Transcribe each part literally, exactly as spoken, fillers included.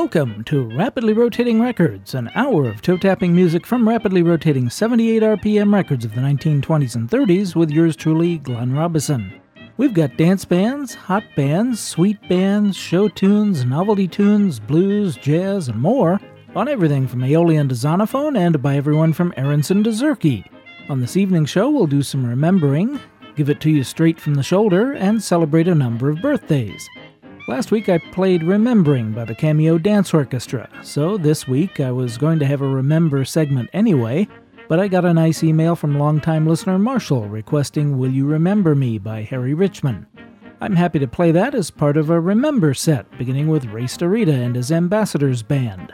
Welcome to Rapidly Rotating Records, an hour of toe-tapping music from rapidly rotating seventy-eight R P M records of the nineteen twenties and thirties with yours truly, Glenn Robison. We've got dance bands, hot bands, sweet bands, show tunes, novelty tunes, blues, jazz, and more on everything from Aeolian to Zonophone and by everyone from Aronson to Zurke. On this evening's show, we'll do some remembering, give it to you straight from the shoulder, and celebrate a number of birthdays. Last week I played Remembering by the Cameo Dance Orchestra, so this week I was going to have a Remember segment anyway, but I got a nice email from longtime listener Marshall requesting Will You Remember Me by Harry Richman. I'm happy to play that as part of a Remember set, beginning with Ray Starita and his Ambassadors Band.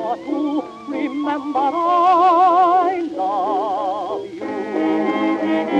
Remember I love you.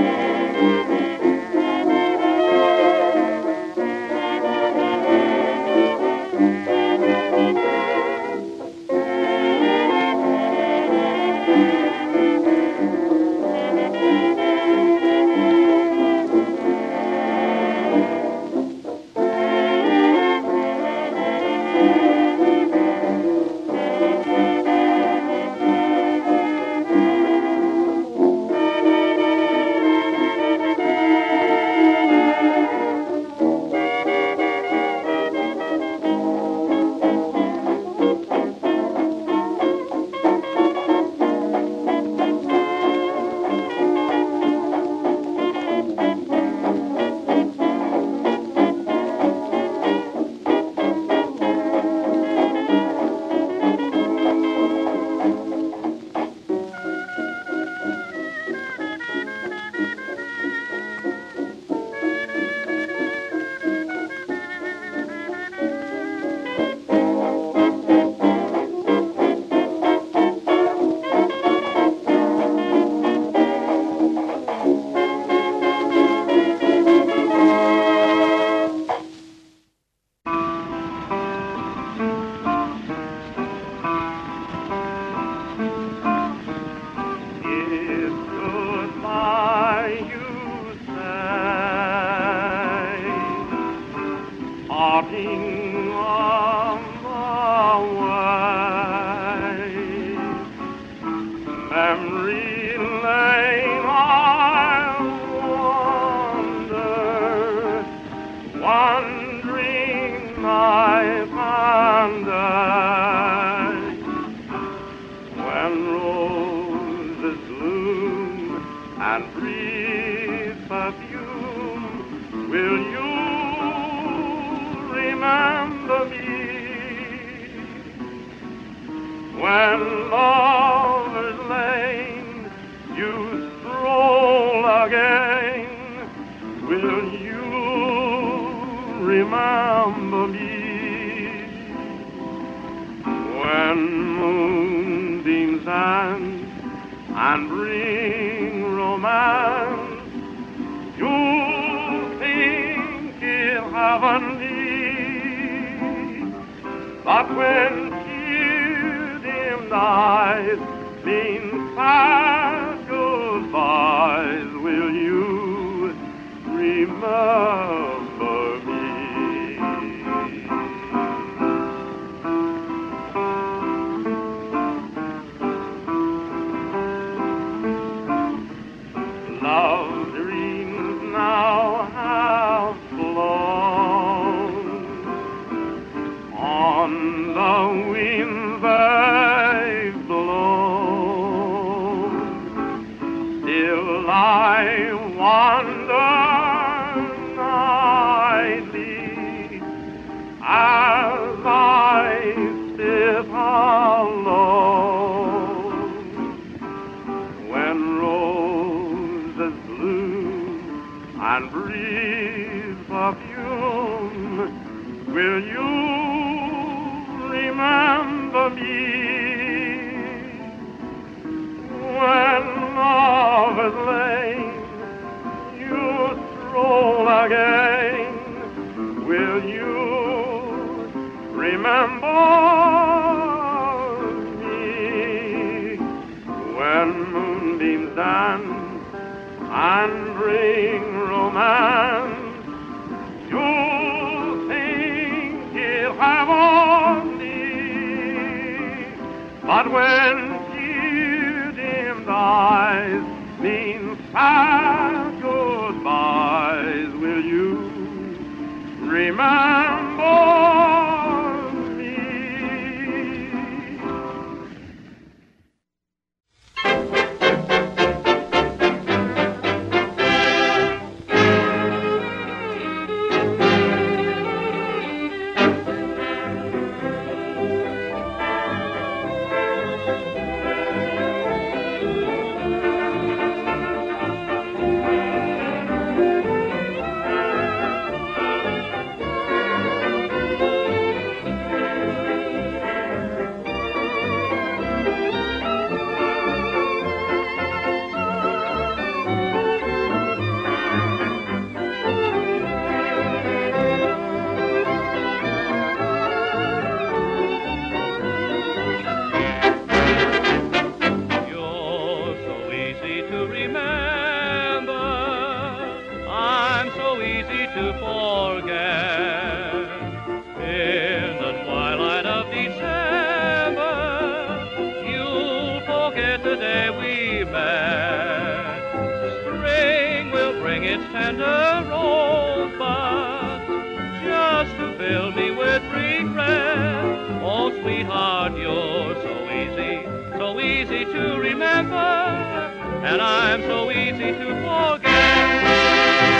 forget. In the twilight of December, you'll forget the day we met. Spring will bring its tender rosebuds just to fill me with regret. Oh, sweetheart, you're so easy, so easy to remember, and I'm so easy to forget.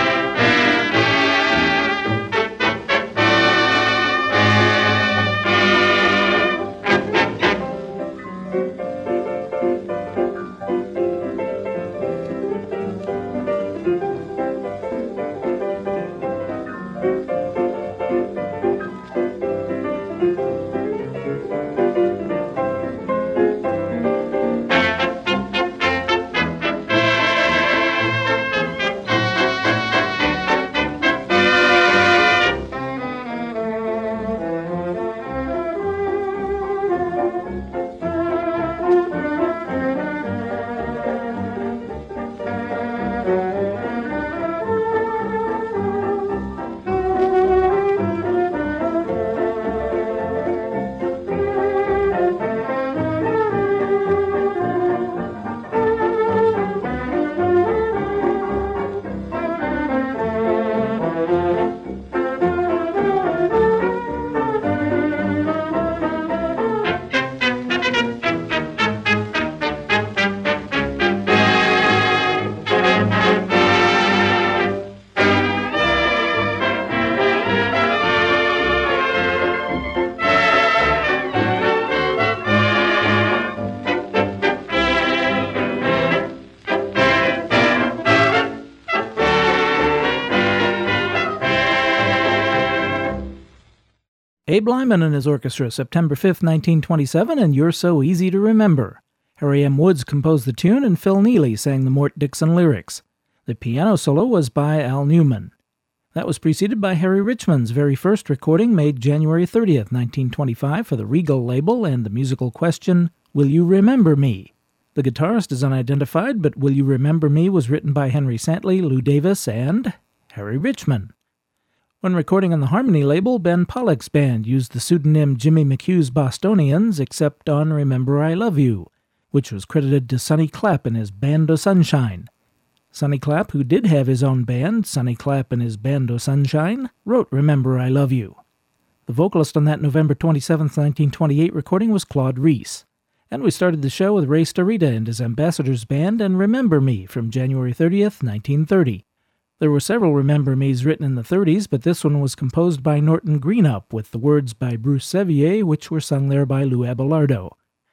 Abe Lyman and his orchestra, September fifth, nineteen twenty-seven, and You're So Easy to Remember. Harry M. Woods composed the tune, and Phil Neely sang the Mort Dixon lyrics. The piano solo was by Al Newman. That was preceded by Harry Richmond's very first recording, made January thirtieth, nineteen twenty-five, for the Regal label, and the musical question, Will You Remember Me? The guitarist is unidentified, but Will You Remember Me was written by Henry Santley, Lou Davis, and Harry Richmond. When recording on the Harmony label, Ben Pollack's band used the pseudonym Jimmy McHugh's Bostonians, except on Remember I Love You, which was credited to Sonny Clapp and his Band o' Sunshine. Sonny Clapp, who did have his own band, Sonny Clapp and his Band o' Sunshine, wrote Remember I Love You. The vocalist on that November twenty-seventh, nineteen twenty-eight recording was Claude Reese. And we started the show with Ray Starita and his Ambassadors Band and Remember Me from January thirtieth, nineteen thirty. There were several Remember Me's written in the thirties, but this one was composed by Norton Greenup with the words by Bruce Sevier, which were sung there by Lou Abelardo.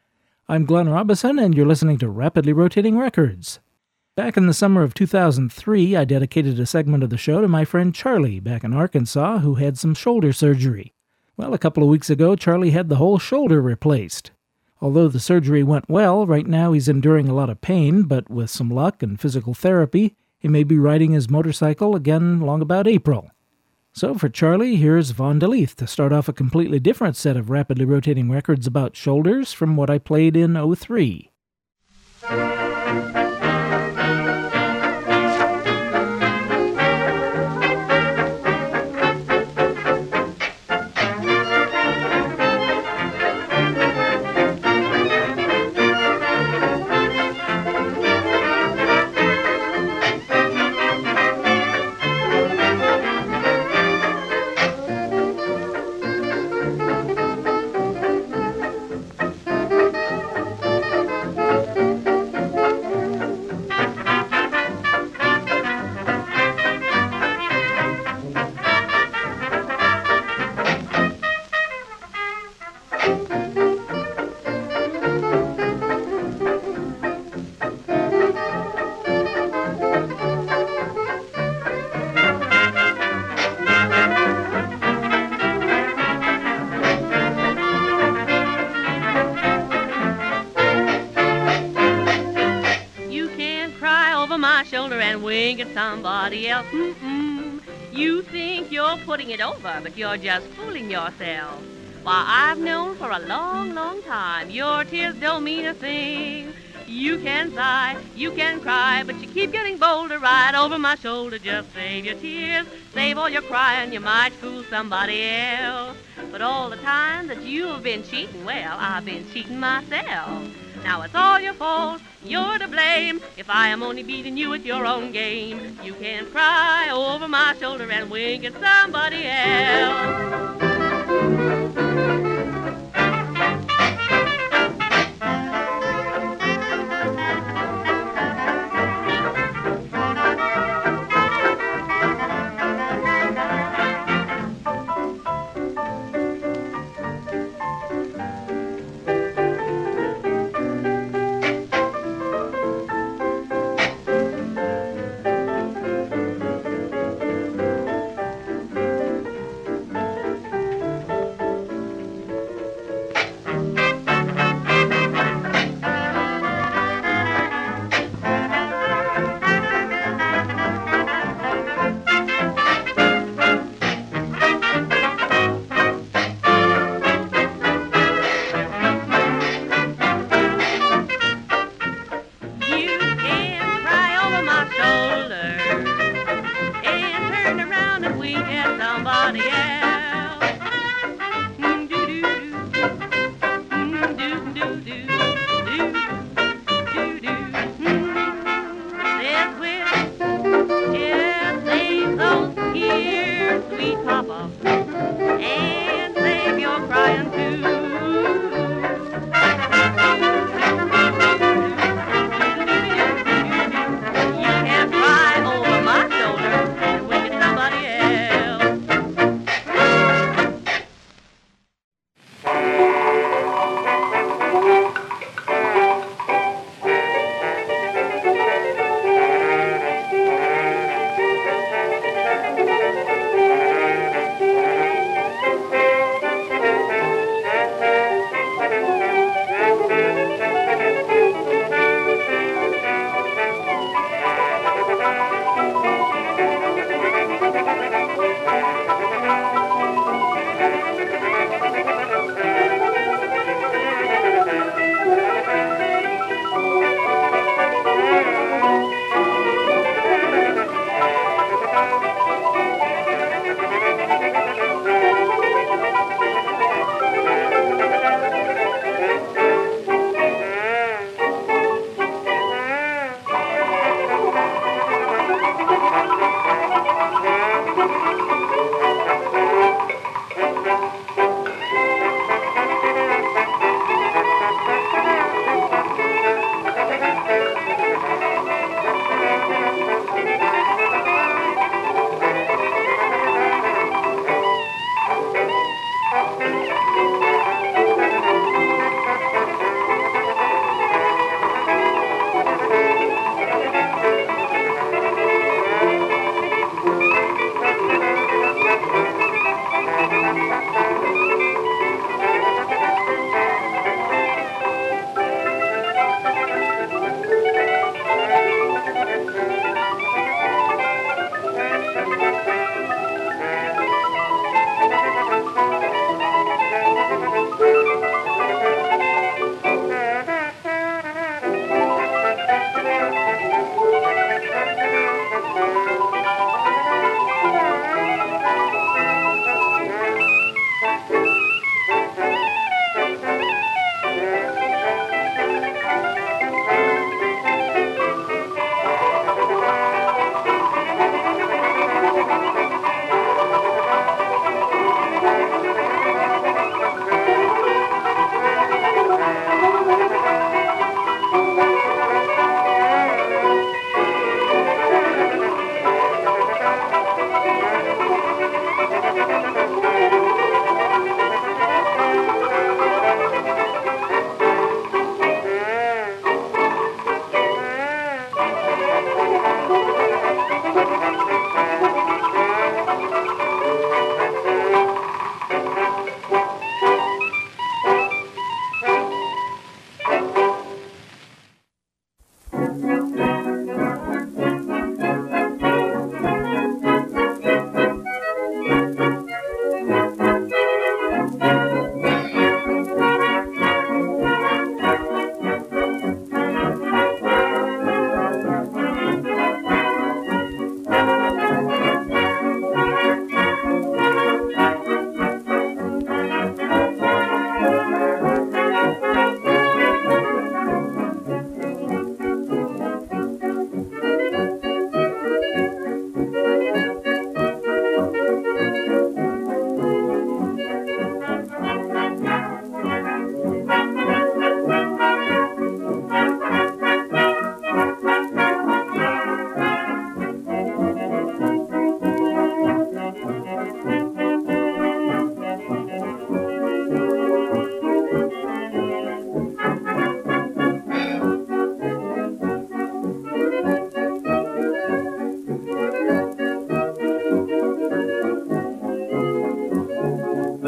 I'm Glenn Robison, and you're listening to Rapidly Rotating Records. Back in the summer of two thousand three, I dedicated a segment of the show to my friend Charlie back in Arkansas, who had some shoulder surgery. Well, a couple of weeks ago, Charlie had the whole shoulder replaced. Although the surgery went well, right now he's enduring a lot of pain, but with some luck and physical therapy, he may be riding his motorcycle again long about April. So for Charlie, here's Vaughn DeLeath to start off a completely different set of rapidly rotating records about shoulders from what I played in oh three. Somebody else, mm-mm. You think you're putting it over, but you're just fooling yourself. Why, I've known for a long, long time your tears don't mean a thing. You can sigh, you can cry, but you keep getting bolder right over my shoulder. Just save your tears, save all your crying, you might fool somebody else. But all the time that you have been cheating, well, I've been cheating myself. Now it's all your fault, you're to blame, if I am only beating you at your own game. You can cry over my shoulder and wink at somebody else.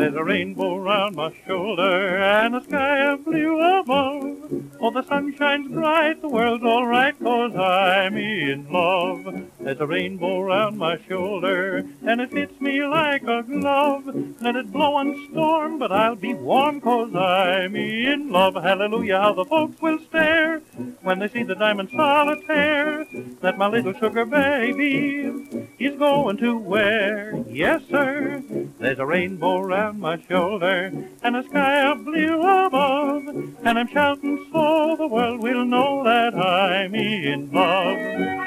There's a rainbow round my shoulder and a sky of blue above. Oh, the sun shines bright, the world's all right, 'cause I'm in love. There's a rainbow round my shoulder and it fits me like a glove. Let it blow and storm, but I'll be warm, 'cause I'm in love. Hallelujah, how the folks will stare when they see the diamond solitaire that my little sugar baby is going to wear. Yes, sir, there's a rainbow round my shoulder and a sky of blue above, and I'm shouting so the world will know that I'm in love.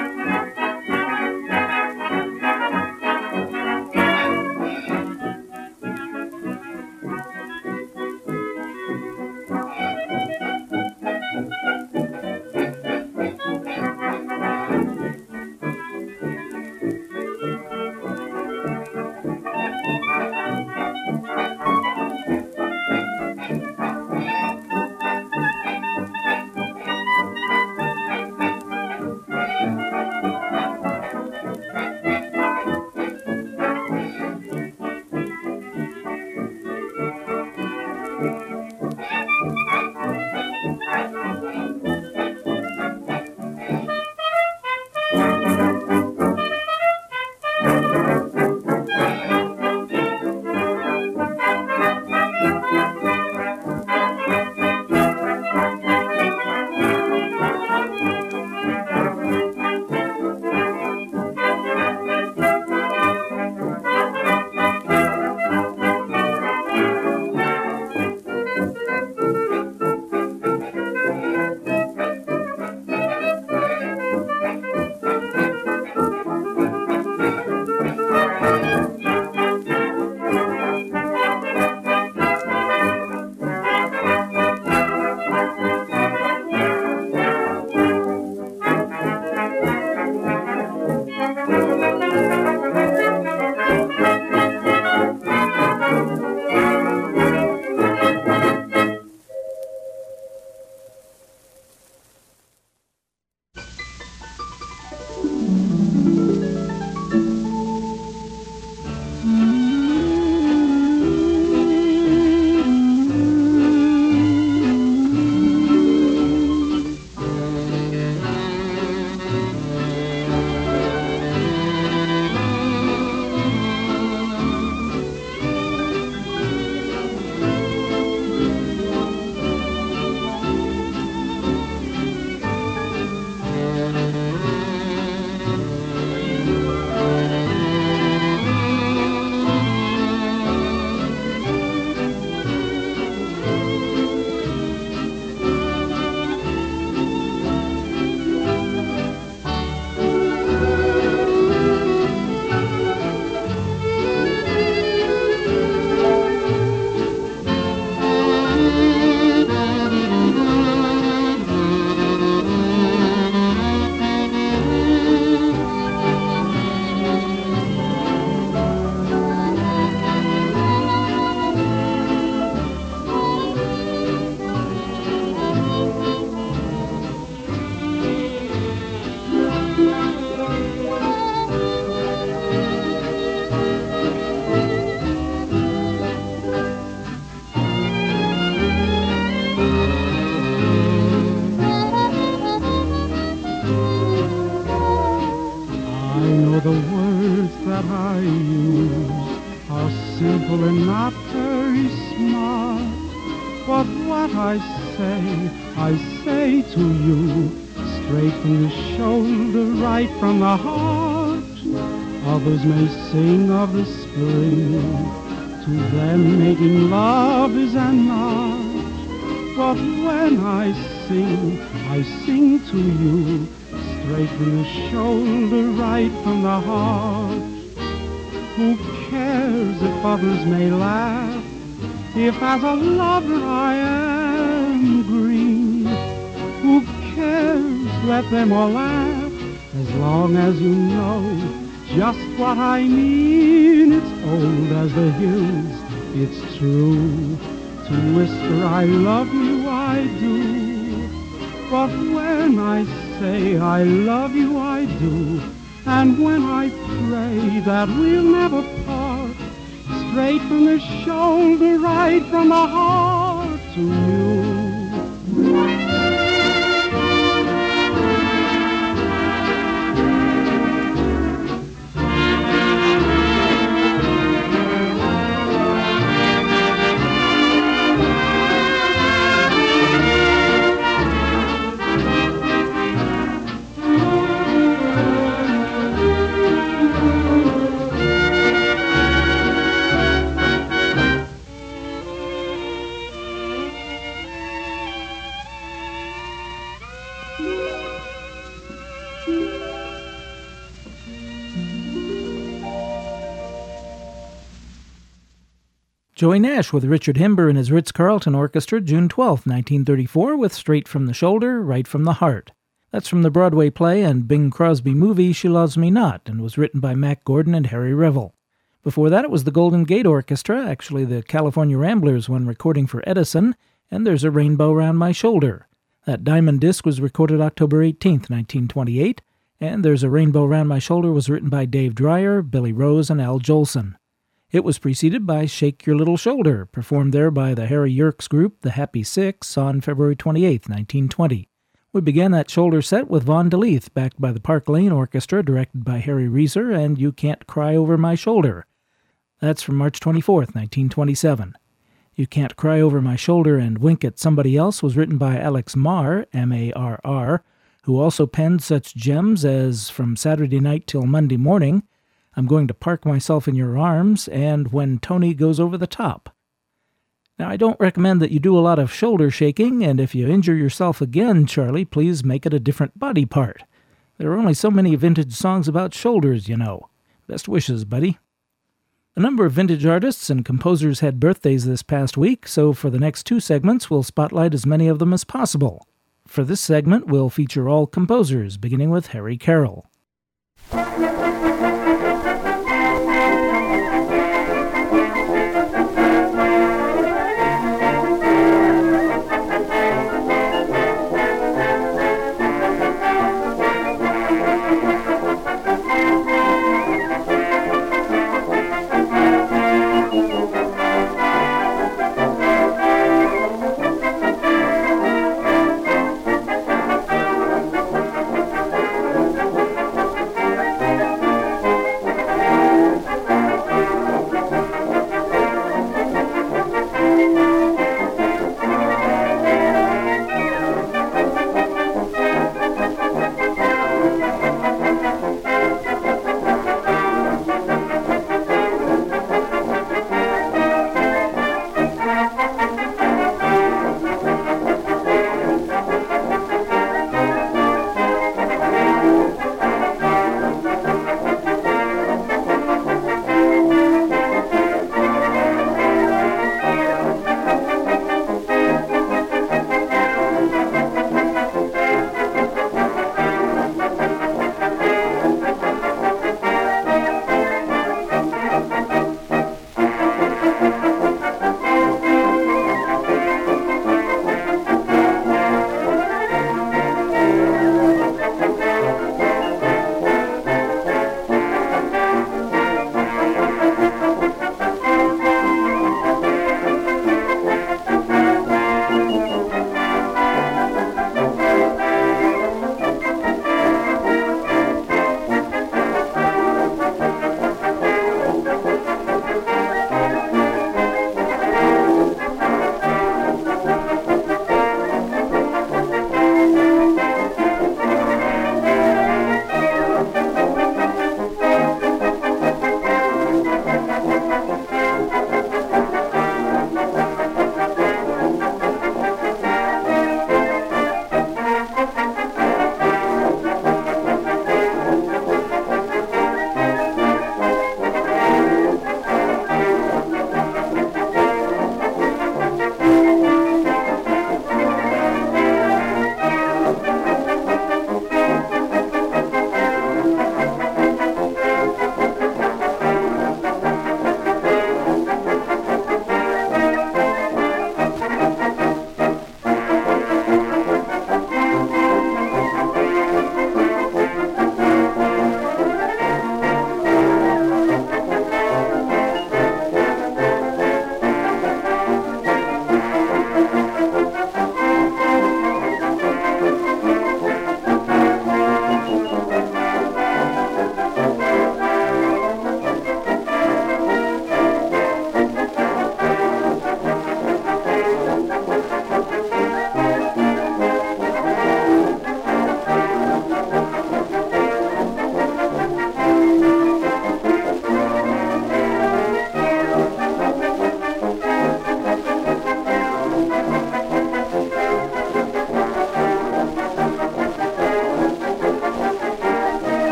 From the heart, others may sing of the spring, to them making love is an art. But when I sing, I sing to you, straight from the shoulder, right from the heart. Who cares if others may laugh, if as a lover I am green? Who cares, let them all laugh, as long as you know just what I mean. It's old as the hills, it's true, to whisper I love you I do. But when I say I love you I do, and when I pray that we'll never part, straight from the shoulder, right from the heart to you. Joey Nash with Richard Himber and his Ritz-Carlton Orchestra, June twelfth, nineteen thirty-four, with Straight from the Shoulder, Right from the Heart. That's from the Broadway play and Bing Crosby movie She Loves Me Not, and was written by Mack Gordon and Harry Revel. Before that, it was the Golden Gate Orchestra, actually the California Ramblers when recording for Edison, and There's a Rainbow Round My Shoulder. That diamond disc was recorded October eighteenth, nineteen twenty-eight, and There's a Rainbow Round My Shoulder was written by Dave Dreyer, Billy Rose, and Al Jolson. It was preceded by Shake Your Little Shoulder, performed there by the Harry Yerkes group, the Happy Six, on February twenty-eighth, nineteen twenty. We began that shoulder set with Vaughn DeLeath, backed by the Park Lane Orchestra, directed by Harry Reeser, and You Can't Cry Over My Shoulder. That's from March twenty-fourth, nineteen twenty-seven. You Can't Cry Over My Shoulder and Wink at Somebody Else was written by Alex Marr, M A R R, who also penned such gems as From Saturday Night Till Monday Morning, I'm Going to Park Myself in Your Arms, and When Tony Goes Over the Top. Now, I don't recommend that you do a lot of shoulder shaking, and if you injure yourself again, Charlie, please make it a different body part. There are only so many vintage songs about shoulders, you know. Best wishes, buddy. A number of vintage artists and composers had birthdays this past week, so for the next two segments, we'll spotlight as many of them as possible. For this segment, we'll feature all composers, beginning with Harry Carroll.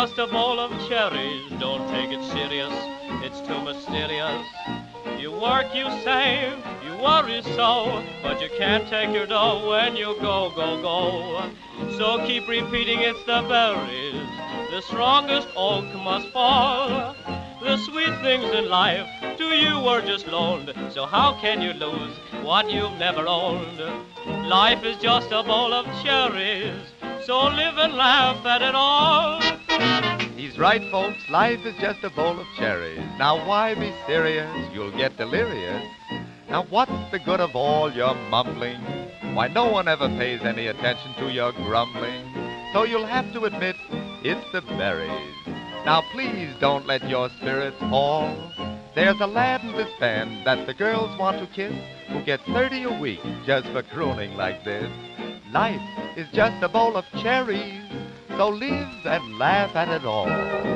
just a bowl of cherries. Don't take it serious, it's too mysterious. You work, you save, you worry so, but you can't take your dough when you go, go, go. So keep repeating it's the berries. The strongest oak must fall. The sweet things in life to you were just loaned, so how can you lose what you've never owned? Life is just a bowl of cherries, so live and laugh at it all. He's right, folks, life is just a bowl of cherries. Now why be serious? You'll get delirious. Now what's the good of all your mumbling? Why, no one ever pays any attention to your grumbling. So you'll have to admit it's the berries. Now please don't let your spirits fall. There's a lad in this band that the girls want to kiss who gets thirty a week just for crooning like this. Life is just a bowl of cherries, so live and laugh at it all.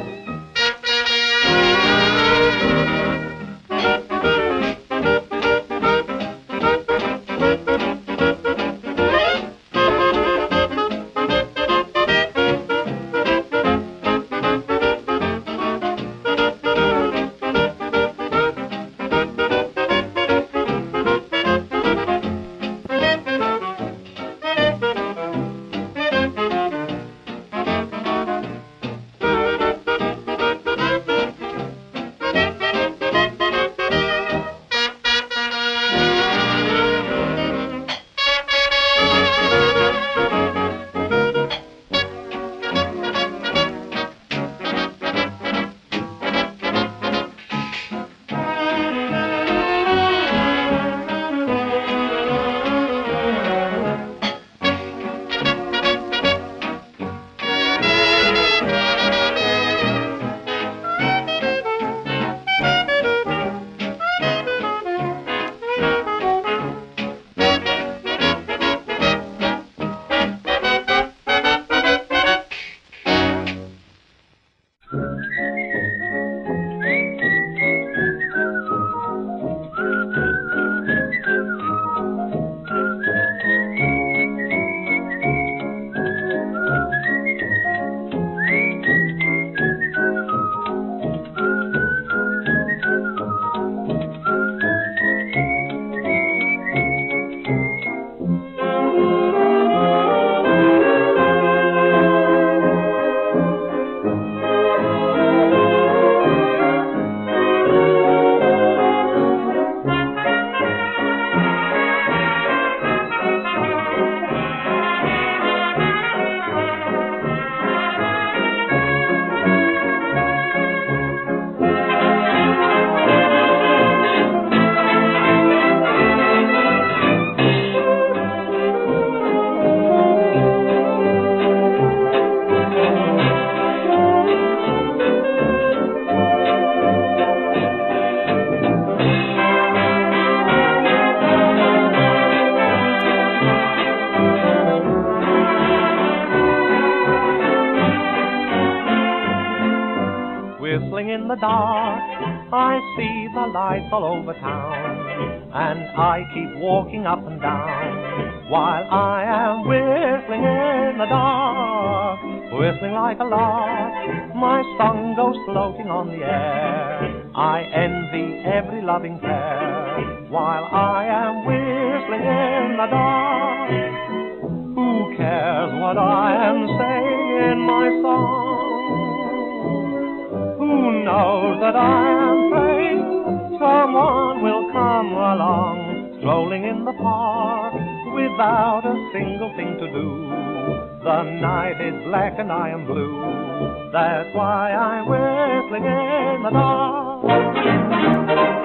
In the dark, I see the lights all over town, and I keep walking up and down while I am whistling in the dark, whistling like a lark. My song goes floating on the air. I envy every loving pair while I am whistling in the dark. Who cares what I am saying in my song? Who knows that I am praying someone will come along, strolling in the park without a single thing to do. The night is black and I am blue. That's why I'm whistling in the dark.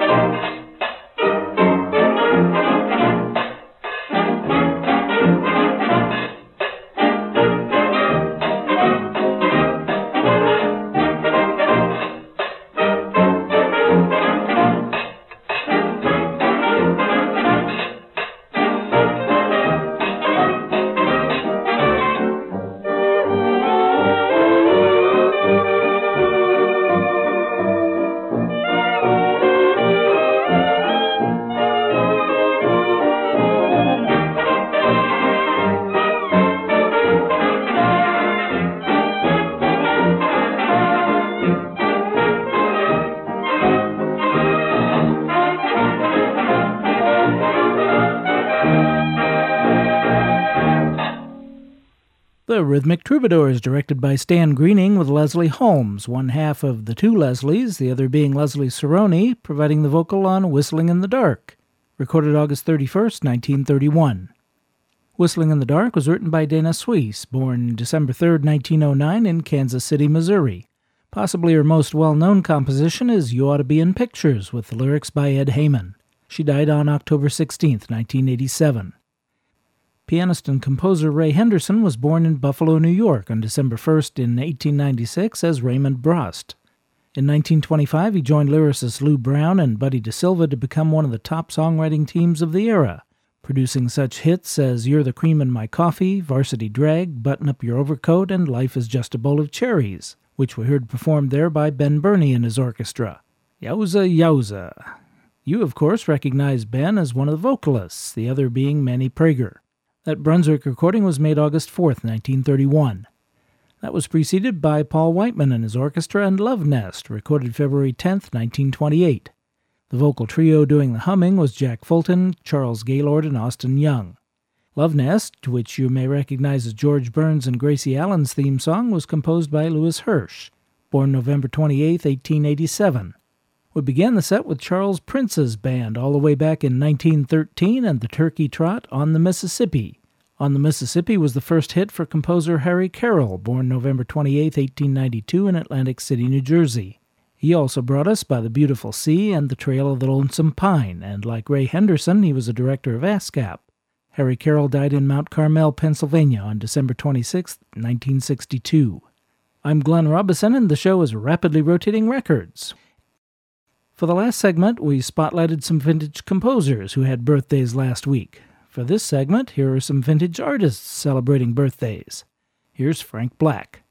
The Rhythmic Troubadours, directed by Stan Greening, with Leslie Holmes, one half of the two Leslies, the other being Leslie Cerrone, providing the vocal on Whistling in the Dark, recorded August thirty-first, nineteen thirty-one. Whistling in the Dark was written by Dana Suisse, born December third, nineteen oh nine, in Kansas City, Missouri. Possibly her most well-known composition is You Ought to Be in Pictures, with the lyrics by Ed Heyman. She died on October sixteenth, nineteen eighty-seven. Pianist and composer Ray Henderson was born in Buffalo, New York on December first in eighteen ninety-six as Raymond Brost. In nineteen twenty-five, he joined lyricists Lou Brown and Buddy DeSilva to become one of the top songwriting teams of the era, producing such hits as You're the Cream in My Coffee, Varsity Drag, Button Up Your Overcoat, and Life is Just a Bowl of Cherries, which we heard performed there by Ben Burney and his orchestra. Yowza Yowza. You, of course, recognize Ben as one of the vocalists, the other being Manny Prager. That Brunswick recording was made August fourth, nineteen thirty-one. That was preceded by Paul Whiteman and his orchestra and Love Nest, recorded February tenth, nineteen twenty-eight. The vocal trio doing the humming was Jack Fulton, Charles Gaylord, and Austin Young. Love Nest, which you may recognize as George Burns and Gracie Allen's theme song, was composed by Louis Hirsch, born November twenty-eighth, eighteen eighty-seven. We began the set with Charles Prince's band all the way back in nineteen thirteen and the Turkey Trot On the Mississippi. On the Mississippi was the first hit for composer Harry Carroll, born November twenty-eighth, eighteen ninety-two in Atlantic City, New Jersey. He also brought us By the Beautiful Sea and The Trail of the Lonesome Pine, and like Ray Henderson, he was a director of ASCAP. Harry Carroll died in Mount Carmel, Pennsylvania on December twenty-sixth, nineteen sixty-two. I'm Glenn Robison, and the show is Rapidly Rotating Records. For the last segment, we spotlighted some vintage composers who had birthdays last week. For this segment, here are some vintage artists celebrating birthdays. Here's Frank Black.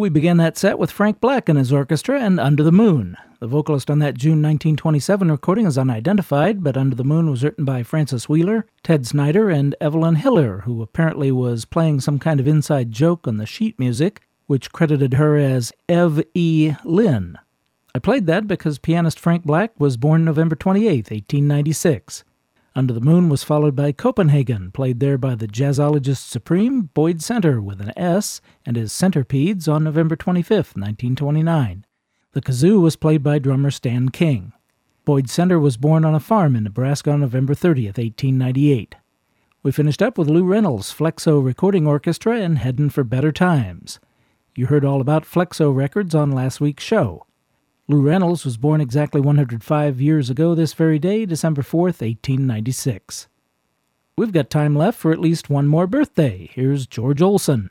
We began that set with Frank Black and his orchestra and Under the Moon. The vocalist on that June nineteen twenty-seven recording is unidentified, but Under the Moon was written by Francis Wheeler, Ted Snyder, and Evelyn Hiller, who apparently was playing some kind of inside joke on the sheet music, which credited her as Ev E. Lynn. I played that because pianist Frank Black was born November twenty-eighth, eighteen ninety-six. Under the Moon was followed by Copenhagen, played there by the jazzologist supreme Boyd Center with an S, and his Centerpedes on November twenty-fifth, nineteen twenty-nine. The kazoo was played by drummer Stan King. Boyd Center was born on a farm in Nebraska on November thirtieth, eighteen ninety-eight. We finished up with Lou Reynolds' Flexo Recording Orchestra and Headin' for Better Times. You heard all about Flexo Records on last week's show. Lou Reynolds was born exactly one hundred five years ago this very day, December fourth, eighteen ninety-six. We've got time left for at least one more birthday. Here's George Olson.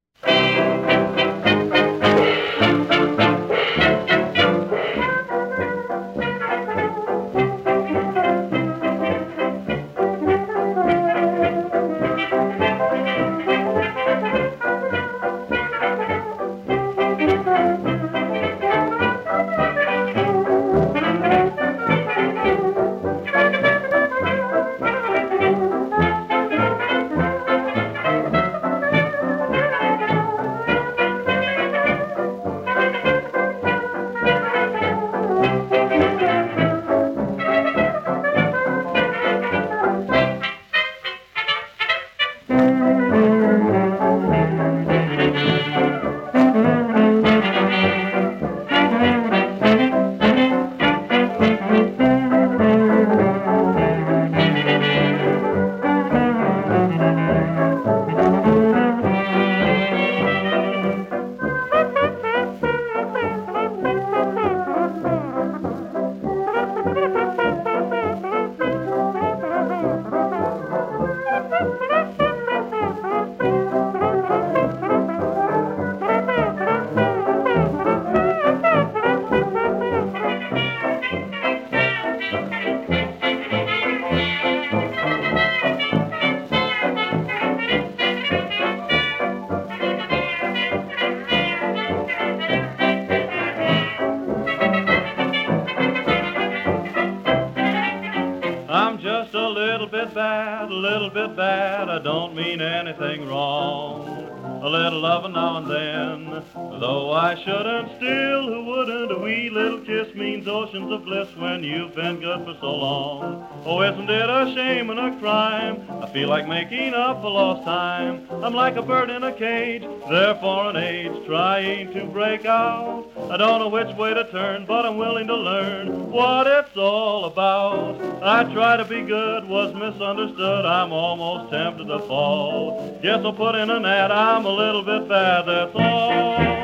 Feel like making up for lost time. I'm like a bird in a cage, there for an age, trying to break out. I don't know which way to turn, but I'm willing to learn what it's all about. I try to be good, was misunderstood, I'm almost tempted to fall. Guess I'll put in an ad, I'm a little bit bad, that's all.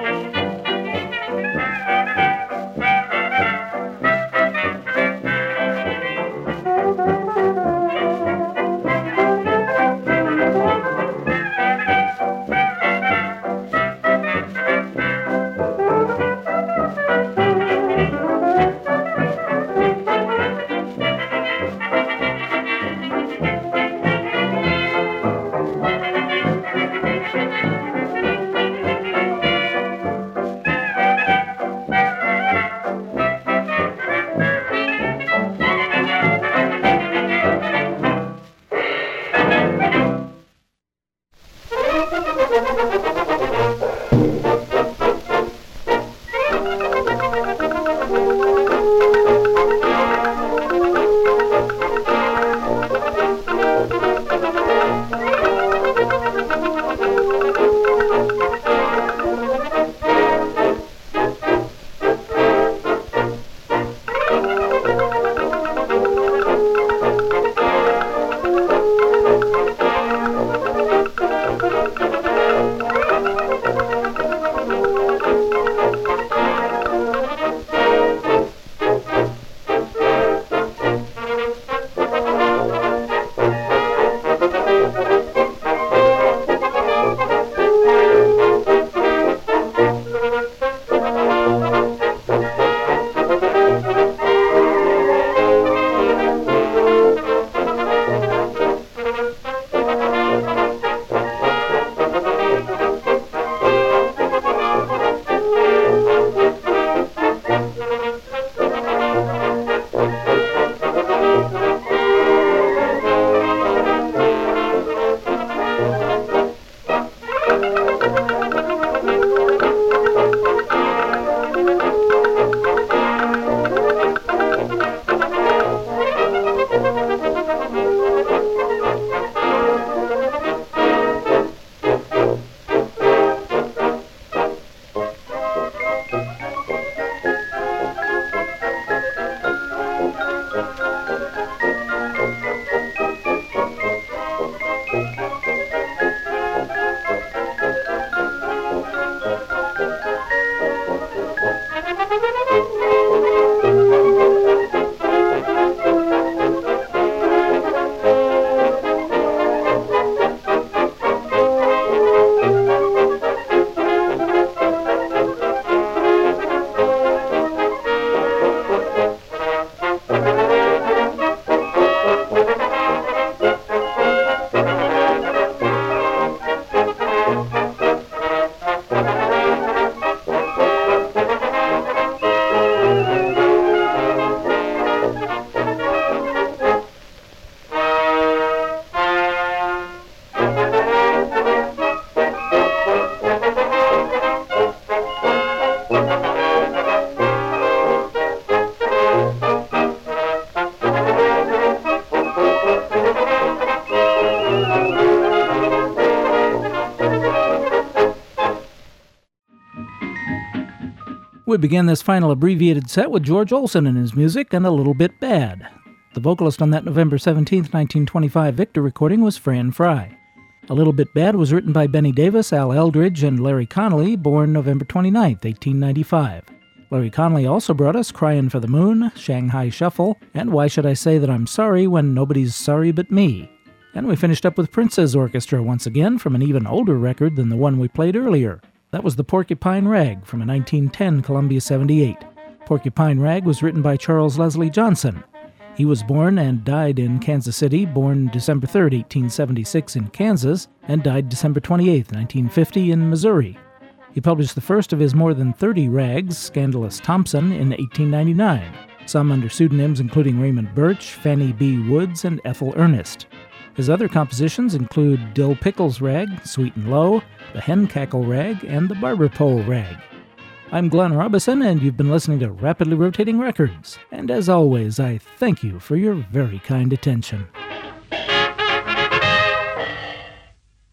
We begin this final abbreviated set with George Olsen and his music and A Little Bit Bad. The vocalist on that November seventeenth, nineteen twenty-five Victor recording was Fran Fry. A Little Bit Bad was written by Benny Davis, Al Eldridge, and Larry Connolly, born November twenty-ninth, eighteen ninety-five. Larry Connolly also brought us Cryin' for the Moon, Shanghai Shuffle, and Why Should I Say That I'm Sorry When Nobody's Sorry But Me. And we finished up with Prince's Orchestra once again from an even older record than the one we played earlier. That was the Porcupine Rag from a nineteen ten Columbia seventy-eight. Porcupine Rag was written by Charles Leslie Johnson. He was born and died in Kansas City, born December third, eighteen seventy-six in Kansas, and died December twenty-eighth, nineteen fifty in Missouri. He published the first of his more than thirty rags, Scandalous Thompson, in eighteen ninety-nine, some under pseudonyms including Raymond Birch, Fannie B. Woods, and Ethel Ernest. His other compositions include Dill Pickle's Rag, Sweet and Low, the Hen Cackle Rag, and the Barber Pole Rag. I'm Glenn Robison, and you've been listening to Rapidly Rotating Records. And as always, I thank you for your very kind attention.